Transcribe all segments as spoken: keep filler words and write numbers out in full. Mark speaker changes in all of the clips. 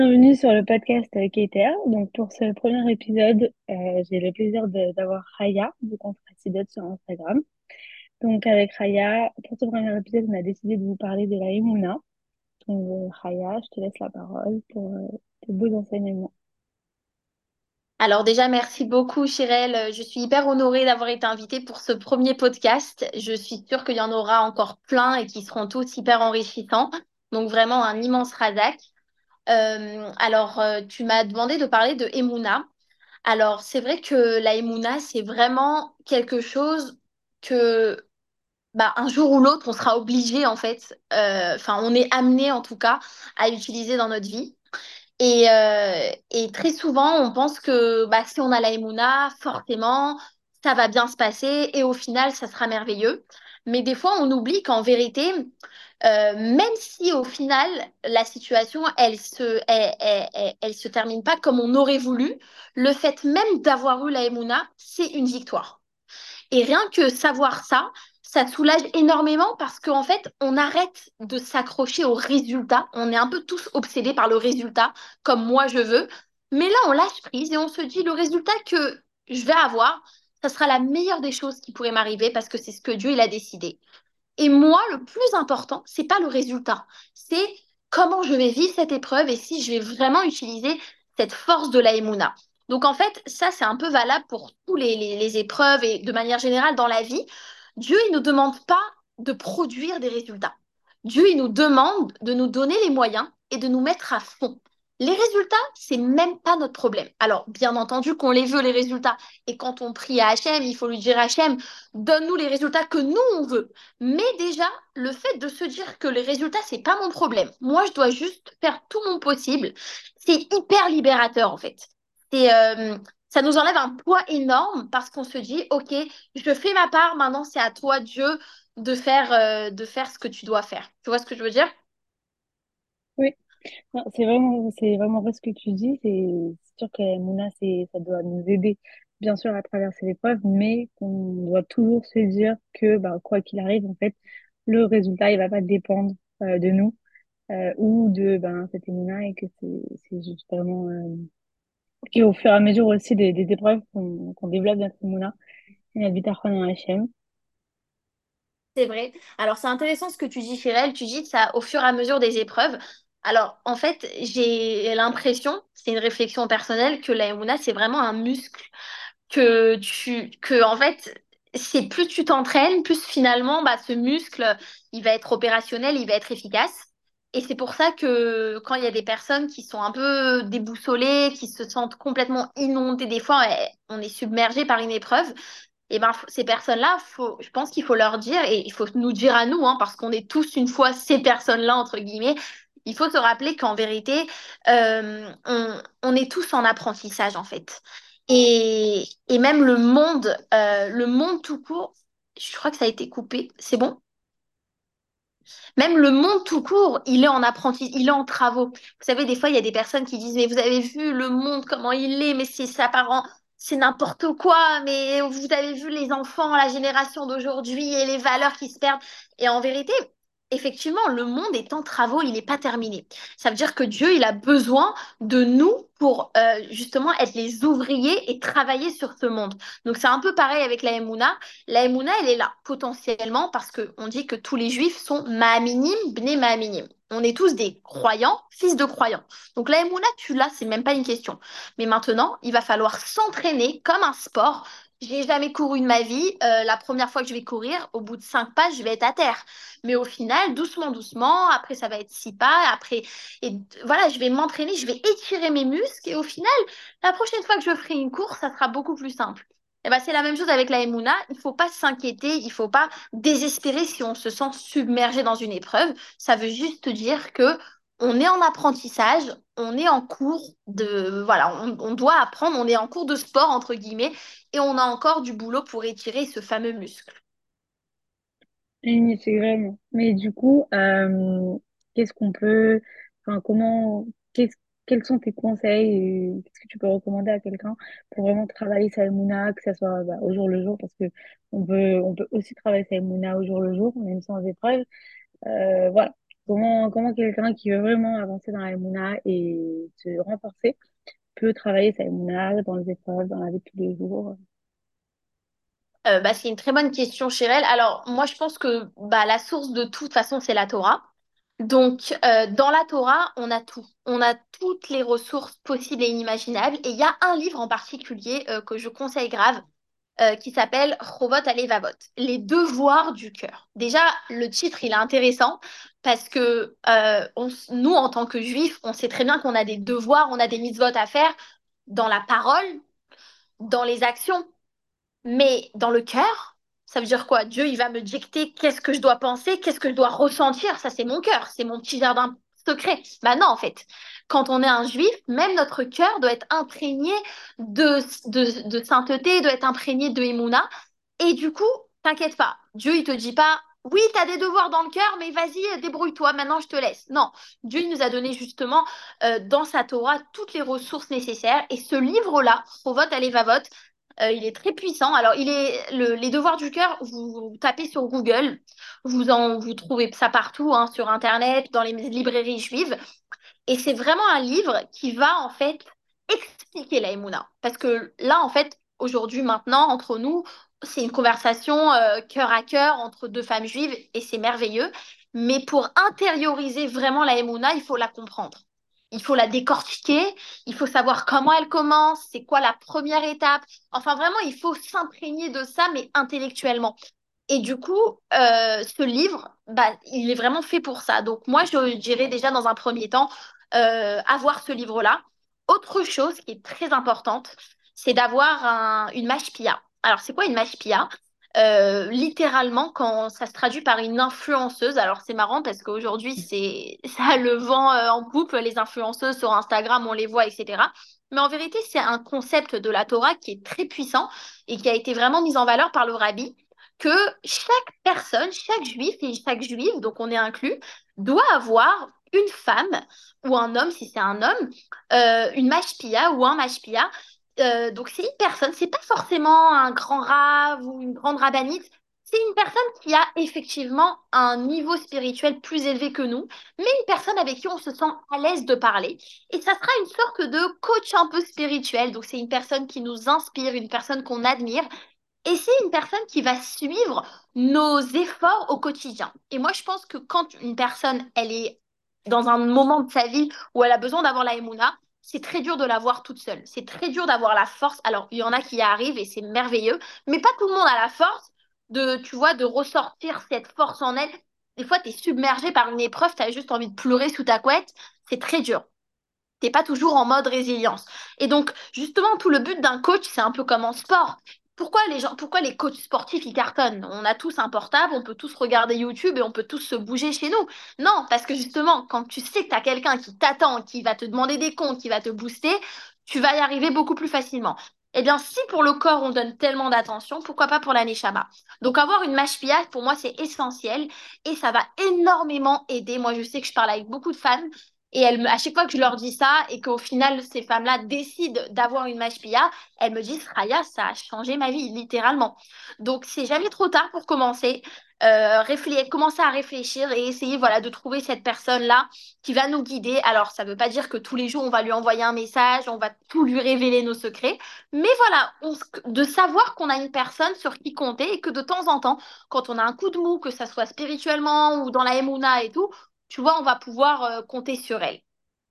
Speaker 1: Bienvenue sur le podcast euh, K T R. Donc pour ce premier épisode, euh, j'ai le plaisir de- d'avoir Raya, du compte Racidote sur Instagram. Donc avec Raya, pour ce premier épisode, on a décidé de vous parler de la Emouna. Donc euh, Raya, je te laisse la parole pour euh, tes beaux enseignements.
Speaker 2: Alors déjà, merci beaucoup, Chirel. Je suis hyper honorée d'avoir été invitée pour ce premier podcast. Je suis sûre qu'il y en aura encore plein et qui seront tous hyper enrichissants. Donc vraiment un immense razak. Euh, alors, euh, tu m'as demandé de parler de Emouna. Alors, c'est vrai que la Emouna, c'est vraiment quelque chose que, bah, un jour ou l'autre, on sera obligé, en fait, euh, enfin, on est amené, en tout cas, à utiliser dans notre vie. Et, euh, et très souvent, on pense que bah, si on a la Emouna, forcément, ça va bien se passer et au final, ça sera merveilleux. Mais des fois, on oublie qu'en vérité, euh, même si au final, la situation, elle se, elle, elle, elle- elle se termine pas comme on aurait voulu, le fait même d'avoir eu la Emouna, c'est une victoire. Et rien que savoir ça, ça soulage énormément parce qu'en fait, on arrête de s'accrocher au résultat. On est un peu tous obsédés par le résultat, comme moi je veux. Mais là, on lâche prise et on se dit, le résultat que je vais avoir, ça sera la meilleure des choses qui pourrait m'arriver parce que c'est ce que Dieu, il a décidé. Et moi, le plus important, c'est pas le résultat, c'est comment je vais vivre cette épreuve et si je vais vraiment utiliser cette force de la Emouna. Donc en fait, ça, c'est un peu valable pour tous les, les, les épreuves et de manière générale dans la vie. Dieu, il ne nous demande pas de produire des résultats. Dieu, il nous demande de nous donner les moyens et de nous mettre à fond. Les résultats, c'est même pas notre problème. Alors, bien entendu qu'on les veut, les résultats. Et quand on prie à Hachem, il faut lui dire Hachem, donne-nous les résultats que nous, on veut. Mais déjà, le fait de se dire que les résultats, c'est pas mon problème. Moi, je dois juste faire tout mon possible. C'est hyper libérateur, en fait. C'est, euh, ça nous enlève un poids énorme parce qu'on se dit, OK, je fais ma part, maintenant c'est à toi, Dieu, de faire, euh, de faire ce que tu dois faire. Tu vois ce que je veux dire?
Speaker 1: Oui, non, c'est vraiment, c'est vraiment vrai ce que tu dis. C'est c'est sûr que la Emouna, c'est, ça doit nous aider, bien sûr, à traverser l'épreuve, mais qu'on doit toujours se dire que, bah, quoi qu'il arrive, en fait, le résultat, il va pas dépendre euh, de nous. Euh, ou de ben, cette émouna et que c'est c'est juste vraiment euh, et au fur et à mesure aussi des, des épreuves qu'on qu'on développe notre émouna et notre bitachon en Hachem.
Speaker 2: C'est vrai. Alors, c'est intéressant ce que tu dis, Chirel. Tu dis que ça au fur et à mesure des épreuves. Alors, en fait, j'ai l'impression, c'est une réflexion personnelle, que la Emouna, c'est vraiment un muscle que tu que en fait c'est plus tu t'entraînes plus finalement bah ce muscle il va être opérationnel, il va être efficace et c'est pour ça que quand il y a des personnes qui sont un peu déboussolées, qui se sentent complètement inondées des fois eh, on est submergé par une épreuve et ben f- ces personnes-là faut je pense qu'il faut leur dire et il faut nous dire à nous hein, parce qu'on est tous une fois ces personnes-là entre guillemets. Il faut se rappeler qu'en vérité, euh, on, on est tous en apprentissage en fait. Et, et même le monde, euh, le monde tout court, je crois que ça a été coupé, c'est bon? Même le monde tout court, il est en apprentissage, il est en travaux. Vous savez, des fois, il y a des personnes qui disent, mais vous avez vu le monde, comment il est, mais c'est ça part c'est n'importe quoi, mais vous avez vu les enfants, la génération d'aujourd'hui et les valeurs qui se perdent. Et en vérité, effectivement, le monde est en travaux, il n'est pas terminé. Ça veut dire que Dieu, il a besoin de nous pour euh, justement être les ouvriers et travailler sur ce monde. Donc c'est un peu pareil avec la Emouna. La Emouna, elle est là potentiellement parce qu'on dit que tous les juifs sont Ma'aminim, Bnei Ma'aminim. On est tous des croyants, fils de croyants. Donc la Emouna, tu l'as, c'est même pas une question. Mais maintenant, il va falloir s'entraîner comme un sport. J'ai jamais couru de ma vie. Euh, la première fois que je vais courir, au bout de cinq pas, je vais être à terre. Mais au final, doucement, doucement, après ça va être six pas, après, et voilà, je vais m'entraîner, je vais étirer mes muscles, et au final, la prochaine fois que je ferai une course, ça sera beaucoup plus simple. Et ben, c'est la même chose avec la Emouna. Il faut pas s'inquiéter, il faut pas désespérer si on se sent submergé dans une épreuve. Ça veut juste dire que on est en apprentissage, on est en cours de, voilà, on, on doit apprendre, on est en cours de sport entre guillemets, et on a encore du boulot pour étirer ce fameux muscle.
Speaker 1: Oui, c'est vraiment. Mais du coup, euh, qu'est-ce qu'on peut, enfin, comment, qu'est-ce, quels sont tes conseils, et qu'est-ce que tu peux recommander à quelqu'un pour vraiment travailler sa émouna, que ça soit bah, au jour le jour, parce que on peut, on peut aussi travailler sa émouna au jour le jour, même sans épreuve. Euh, voilà. Comment, comment quelqu'un qui veut vraiment avancer dans la Mouna et se renforcer peut travailler sa Mouna dans les épreuves, dans la vie de tous les jours.
Speaker 2: Euh, bah, c'est une très bonne question, Chérel. Alors, moi, je pense que bah, la source de toute façon, c'est la Torah. Donc, euh, dans la Torah, on a tout. On a toutes les ressources possibles et inimaginables. Et il y a un livre en particulier euh, que je conseille grave, euh, qui s'appelle Chovot Alevavot, les devoirs du cœur. Déjà, le titre, il est intéressant parce que euh, on s- nous, en tant que juifs, on sait très bien qu'on a des devoirs, on a des mitzvot à faire dans la parole, dans les actions. Mais dans le cœur, ça veut dire quoi? Dieu, il va me dicter qu'est-ce que je dois penser, qu'est-ce que je dois ressentir. Ça, c'est mon cœur, c'est mon petit jardin secret. Bah non, en fait. Quand on est un juif, même notre cœur doit être imprégné de, de, de sainteté, doit être imprégné de Emouna. Et du coup, t'inquiète pas. Dieu, il te dit pas, oui, t'as des devoirs dans le cœur, mais vas-y, débrouille-toi, maintenant je te laisse. Non, Dieu, il nous a donné justement euh, dans sa Torah toutes les ressources nécessaires. Et ce livre-là, Chovot Alevavot, euh, il est très puissant. Alors, il est le- les devoirs du cœur, vous, vous tapez sur Google, vous en vous trouvez ça partout, hein, sur Internet, dans les librairies juives. Et c'est vraiment un livre qui va en fait expliquer la Emouna. Parce que là, en fait, aujourd'hui, maintenant, entre nous, c'est une conversation euh, cœur à cœur entre deux femmes juives et c'est merveilleux. Mais pour intérioriser vraiment la Emouna, il faut la comprendre. Il faut la décortiquer, il faut savoir comment elle commence, c'est quoi la première étape. Enfin, vraiment, il faut s'imprégner de ça, mais intellectuellement. Et du coup, euh, ce livre, bah, il est vraiment fait pour ça. Donc moi, je dirais déjà dans un premier temps, euh, avoir ce livre-là. Autre chose qui est très importante, c'est d'avoir un- une mashpia. Alors, c'est quoi une mashpia? Euh, littéralement, quand ça se traduit par une influenceuse, alors c'est marrant parce qu'aujourd'hui, c'est ça a le vent euh, en poupe, les influenceuses sur Instagram, on les voit, et cetera. Mais en vérité, c'est un concept de la Torah qui est très puissant et qui a été vraiment mis en valeur par le rabbi que chaque personne, chaque juif et chaque juive, donc on est inclus, doit avoir une femme ou un homme, si c'est un homme, euh, une mashpia ou un mashpia. Euh, donc c'est une personne, c'est pas forcément un grand rave ou une grande rabbinite, c'est une personne qui a effectivement un niveau spirituel plus élevé que nous, mais une personne avec qui on se sent à l'aise de parler. Et ça sera une sorte de coach un peu spirituel. Donc c'est une personne qui nous inspire, une personne qu'on admire et c'est une personne qui va suivre nos efforts au quotidien. Et moi, je pense que quand une personne, elle est dans un moment de sa vie où elle a besoin d'avoir la Emouna, c'est très dur de la voir toute seule. C'est très dur d'avoir la force. Alors, il y en a qui y arrivent et c'est merveilleux, mais pas tout le monde a la force de, tu vois, de ressortir cette force en elle. Des fois, tu es submergé par une épreuve, tu as juste envie de pleurer sous ta couette. C'est très dur. T'es pas toujours en mode résilience. Et donc, justement, tout le but d'un coach, c'est un peu comme en sport. Pourquoi les gens, pourquoi les coachs sportifs, ils cartonnent? On a tous un portable, on peut tous regarder YouTube et on peut tous se bouger chez nous. Non, parce que justement, quand tu sais que tu as quelqu'un qui t'attend, qui va te demander des comptes, qui va te booster, tu vas y arriver beaucoup plus facilement. Eh bien, si pour le corps, on donne tellement d'attention, pourquoi pas pour la neshama? Donc, avoir une mashpia, pour moi, c'est essentiel et ça va énormément aider. Moi, je sais que je parle avec beaucoup de femmes et elles, me- à chaque fois que je leur dis ça et qu'au final, ces femmes-là décident d'avoir une mashpia, elles me disent, Raya, ça a changé ma vie, littéralement. Donc, c'est jamais trop tard pour commencer. Euh, réflé- commencer à réfléchir et essayer voilà, de trouver cette personne-là qui va nous guider. Alors, ça ne veut pas dire que tous les jours, on va lui envoyer un message, on va tout lui révéler nos secrets. Mais voilà, on s- de savoir qu'on a une personne sur qui compter et que de temps en temps, quand on a un coup de mou, que ça soit spirituellement ou dans la Emouna et tout, tu vois, on va pouvoir euh, compter sur elle.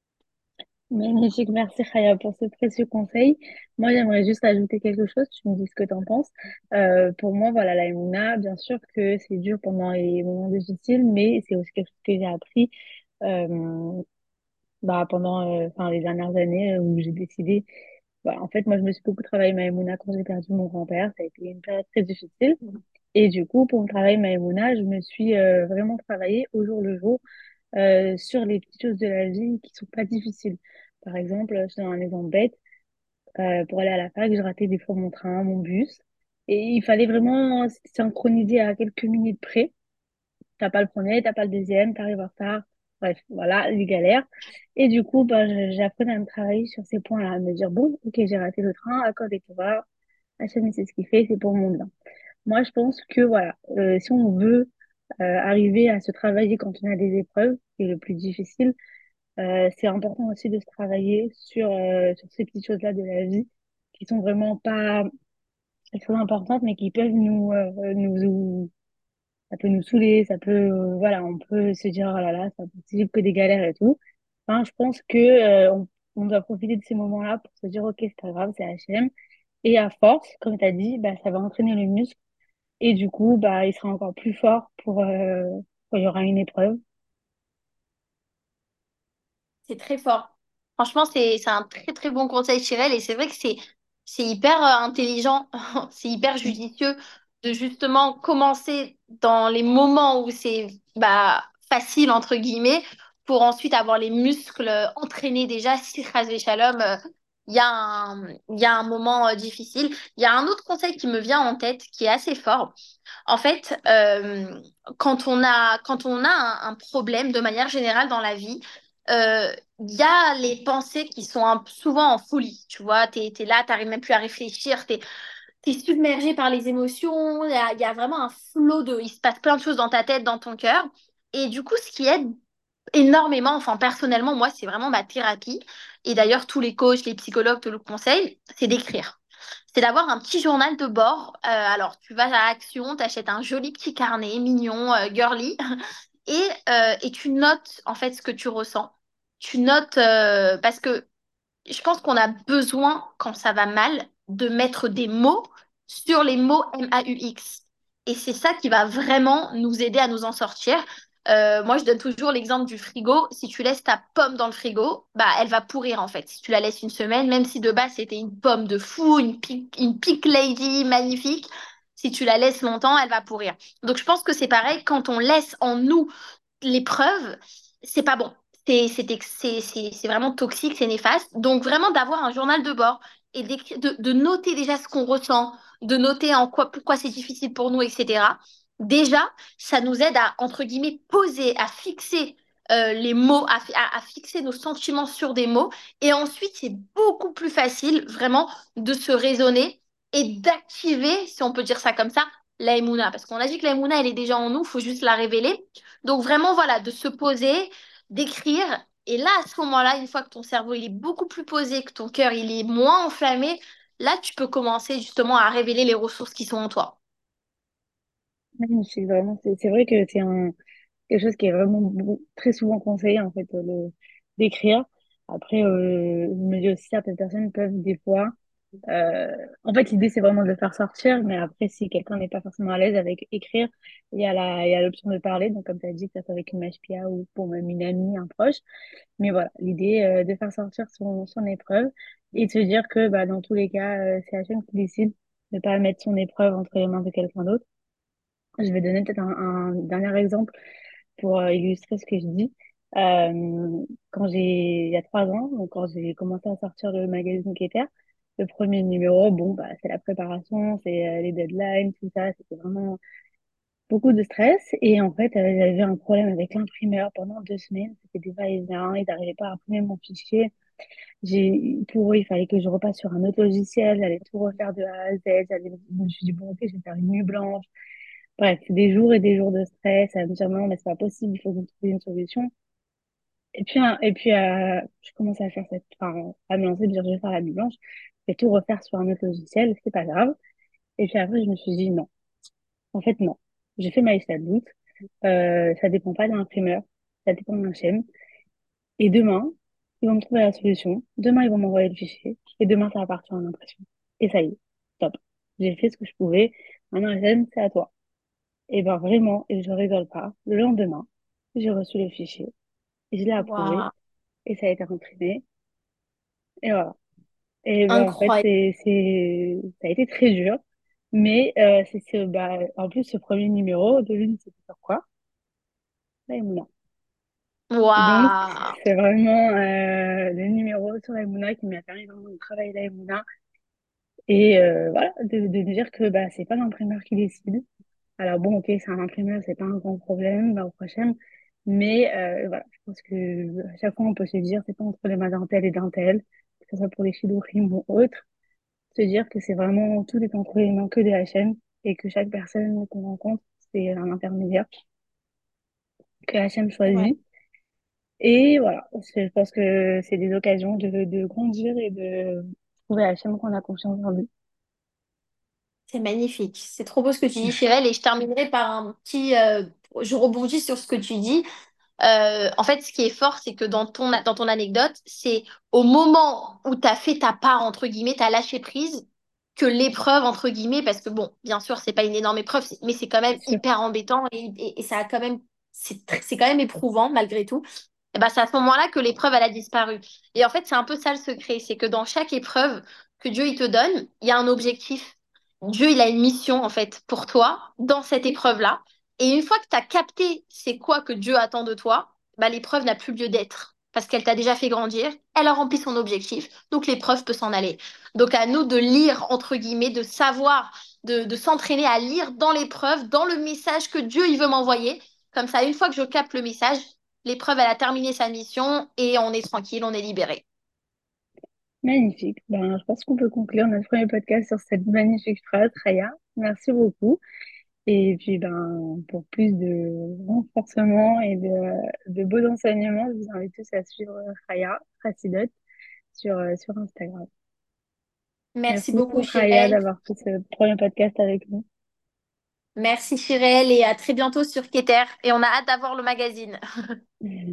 Speaker 1: Magnifique, merci Khaya pour ce précieux conseil. Moi, j'aimerais juste ajouter quelque chose, tu me dis ce que tu en penses. Euh, pour moi, voilà, la Emouna, bien sûr que c'est dur pendant les moments difficiles, mais c'est aussi quelque chose que j'ai appris euh, bah, pendant euh, enfin, les dernières années euh, où j'ai décidé. Bah, en fait, moi, je me suis beaucoup travaillé ma Emouna quand j'ai perdu mon grand-père. Ça a été une période très difficile. Et du coup, pour me travailler ma Emouna, je me suis euh, vraiment travaillée au jour le jour euh, sur les petites choses de la vie qui sont pas difficiles. Par exemple, je te donne un exemple bête. Euh, pour aller à la fac, je ratais des fois mon train, mon bus. Et il fallait vraiment s- synchroniser à quelques minutes près. T'as pas le premier, t'as pas le deuxième, t'arrives en retard. Bref, voilà, les galères. Et du coup, ben, je- j'apprenais à me travailler sur ces points-là, à me dire, bon, ok, j'ai raté le train, à cause des va, Hachem, c'est ce qu'il fait, c'est pour mon bien. Moi, je pense que, voilà, euh, si on veut euh, arriver à se travailler quand on a des épreuves, qui est le plus difficile. Euh, c'est important aussi de se travailler sur, euh, sur ces petites choses-là de la vie qui sont vraiment pas très importantes, mais qui peuvent nous, euh, nous, ça peut nous saouler, ça peut, euh, voilà, on peut se dire, oh là là, c'est impossible que des galères et tout. Enfin, je pense que, euh, on, on doit profiter de ces moments-là pour se dire, ok, c'est pas grave, c'est H M. Et à force, comme tu as dit, bah, ça va entraîner le muscle. Et du coup, bah, il sera encore plus fort pour, euh, quand il y aura une épreuve.
Speaker 2: C'est très fort. Franchement, c'est c'est un très très bon conseil, Chirel. Et c'est vrai que c'est c'est hyper euh, intelligent, c'est hyper
Speaker 1: Mm.
Speaker 2: judicieux de justement commencer dans les moments où c'est bah, facile, entre guillemets, pour ensuite avoir les muscles entraînés déjà. Si Khazé Shalom, euh, il y a un, il y a un moment euh, difficile. Il y a un autre conseil qui me vient en tête qui est assez fort. En fait, euh, quand on a, quand on a un, un problème de manière générale dans la vie, euh, il y a les pensées qui sont un- souvent en folie. Tu vois, t'es, t'es là, t'arrives même plus à réfléchir, t'es, t'es submergé par les émotions. Il y a, il y a vraiment un flot de, il se passe plein de choses dans ta tête, dans ton cœur. Et du coup, ce qui aide énormément, enfin personnellement, moi, c'est vraiment ma thérapie. Et d'ailleurs, tous les coachs, les psychologues te le conseillent, c'est d'écrire. C'est d'avoir un petit journal de bord. Euh, alors, tu vas à Action, t'achètes un joli petit carnet, mignon, euh, girly, et, euh, et tu notes en fait ce que tu ressens. Tu notes euh, parce que je pense qu'on a besoin, quand ça va mal, de mettre des mots sur les mots M A U X. Et c'est ça qui va vraiment nous aider à nous en sortir. Euh, moi, je donne toujours l'exemple du frigo. Si tu laisses ta pomme dans le frigo, bah, elle va pourrir en fait. Si tu la laisses une semaine, même si de base c'était une pomme de fou, une pick, une pick lady magnifique, si tu la laisses longtemps, elle va pourrir. Donc, je pense que c'est pareil quand on laisse en nous l'épreuve, c'est pas bon. C'est c'est ex- c'est- c'est- c'est vraiment toxique, c'est néfaste. Donc vraiment d'avoir un journal de bord et d'écri- de, de noter déjà ce qu'on ressent, de noter en quoi, pourquoi c'est difficile pour nous, et cetera. Déjà, ça nous aide à, entre guillemets, poser, à fixer euh, les mots, à, fi- à- à fixer nos sentiments sur des mots. Et ensuite, c'est beaucoup plus facile vraiment de se raisonner et d'activer, si on peut dire ça comme ça, la Emouna. Parce qu'on a dit que la Emouna, elle est déjà en nous, il faut juste la révéler. Donc vraiment, voilà, de se poser, d'écrire. Et là, à ce moment-là, une fois que ton cerveau il est beaucoup plus posé, que ton cœur il est moins enflammé, là, tu peux commencer justement à révéler les ressources qui sont en toi.
Speaker 1: Ouais, c'est vraiment, c'est c'est vrai que c'est un, quelque chose qui est vraiment beau- très souvent conseillé, en fait, euh, le, d'écrire. Après, euh, je me dis aussi, certaines personnes peuvent des fois. Euh, en fait, l'idée, c'est vraiment de le faire sortir, mais après, si quelqu'un n'est pas forcément à l'aise avec écrire, il y a la, il y a l'option de parler. Donc, comme tu as dit, que ça soit avec une H P A ou pour même une amie, un proche. Mais voilà, l'idée, euh, de faire sortir son, son épreuve et de se dire que, bah, dans tous les cas, euh, c'est Hachem qui décide de pas mettre son épreuve entre les mains de quelqu'un d'autre. Je vais donner peut-être un, un dernier exemple pour euh, illustrer ce que je dis. Euh, quand j'ai, il y a trois ans, donc quand j'ai commencé à sortir le magazine Keter, le premier numéro, bon, bah, c'est la préparation, c'est euh, les deadlines, tout ça, c'était vraiment beaucoup de stress. Et en fait, euh, j'avais un problème avec l'imprimeur pendant deux semaines. C'était des va-et-vient, ils n'arrivaient pas à imprimer mon fichier. J'ai, pour eux, il fallait que je repasse sur un autre logiciel, j'allais tout refaire de A à Z. J'allais, je me suis dit, bon, ok, je vais faire une nuit blanche. Bref, c'est des jours et des jours de stress à me dire non, mais c'est pas possible, il faut que vous trouviez une solution. Et puis, euh, et puis euh, je commence à faire cette, enfin, à me lancer, dire je vais faire la nuit blanche, je vais tout refaire sur un autre logiciel, c'est pas grave. Et puis après, je me suis dit non. En fait, non. J'ai fait ma liste d'août, euh, ça dépend pas d'un imprimeur, ça dépend d'un chaîne. Et demain, ils vont me trouver la solution. Demain, ils vont m'envoyer le fichier. Et demain, ça va partir en impression. Et ça y est, top. J'ai fait ce que je pouvais. Maintenant, la chaîne, c'est à toi. Et ben vraiment, et je rigole pas, le lendemain, j'ai reçu le fichier, et je l'ai approuvé,
Speaker 2: Waouh,
Speaker 1: et ça a été imprimé, et voilà. Et ben en fait,
Speaker 2: incroyable.
Speaker 1: c'est, c'est, ça a été très dur, mais euh, c'est, c'est- bah, en plus, ce premier numéro de l'une, c'était sur quoi? La Emouna. Et donc,
Speaker 2: Waouh.
Speaker 1: c'est vraiment euh, le numéro sur la Emouna qui m'a permis vraiment de travailler la Emouna, et euh, voilà, de, de me dire que bah, c'est pas l'imprimeur qui décide. Alors bon, ok, c'est un imprimeur, c'est pas un grand problème, bah, au prochain. Mais euh, voilà, je pense que à chaque fois, on peut se dire, c'est pas entre les mains d'un tel et d'un tel, que ce soit pour les Shidorim ou autres, se dire que c'est vraiment, tout est entre les mains que de la chaîne et que chaque personne qu'on rencontre, c'est un intermédiaire. que H et M
Speaker 2: Ouais,
Speaker 1: choisit. Et voilà, c'est- je pense que c'est des occasions de, de grandir et de trouver H et M qu'on a confiance en lui.
Speaker 2: c'est magnifique. C'est trop beau ce que tu dis, Chirel. Et je terminerai par un petit... euh, je rebondis sur ce que tu dis. Euh, en fait, ce qui est fort, c'est que dans ton, dans ton anecdote, c'est au moment où tu as fait ta part, entre guillemets, tu as lâché prise, que l'épreuve, entre guillemets, parce que bon, bien sûr, c'est pas une énorme épreuve, c'est- mais c'est quand même
Speaker 1: C'est sûr.
Speaker 2: hyper embêtant et, et, et ça a quand même, c'est tr- c'est quand même éprouvant malgré tout. Et ben, c'est à ce moment-là que l'épreuve, elle a disparu. Et en fait, c'est un peu ça le secret, c'est que dans chaque épreuve que Dieu, il te donne, il y a un objectif. Dieu, il a une mission, en fait, pour toi, dans cette épreuve-là. Et une fois que tu as capté c'est quoi que Dieu attend de toi, bah, l'épreuve n'a plus lieu d'être. Parce qu'elle t'a déjà fait grandir, elle a rempli son objectif, donc l'épreuve peut s'en aller. Donc à nous de lire, entre guillemets, de savoir, de, de s'entraîner à lire dans l'épreuve, dans le message que Dieu il veut m'envoyer. Comme ça, une fois que je capte le message, l'épreuve, elle a terminé sa mission et on est tranquille, on est libéré.
Speaker 1: Magnifique. Ben, je pense qu'on peut conclure notre premier podcast sur cette magnifique phrase, Raya. Merci beaucoup. Et puis, ben, pour plus de renforcement et de, de beaux enseignements, je vous invite tous à suivre Raya, Racidot, sur, euh, sur Instagram.
Speaker 2: Merci
Speaker 1: Merci
Speaker 2: beaucoup,
Speaker 1: beaucoup, Raya,
Speaker 2: Chirel.
Speaker 1: d'avoir fait ce premier podcast avec nous.
Speaker 2: Merci, Chirel, et à très bientôt sur Keter. Et on a hâte d'avoir le magazine.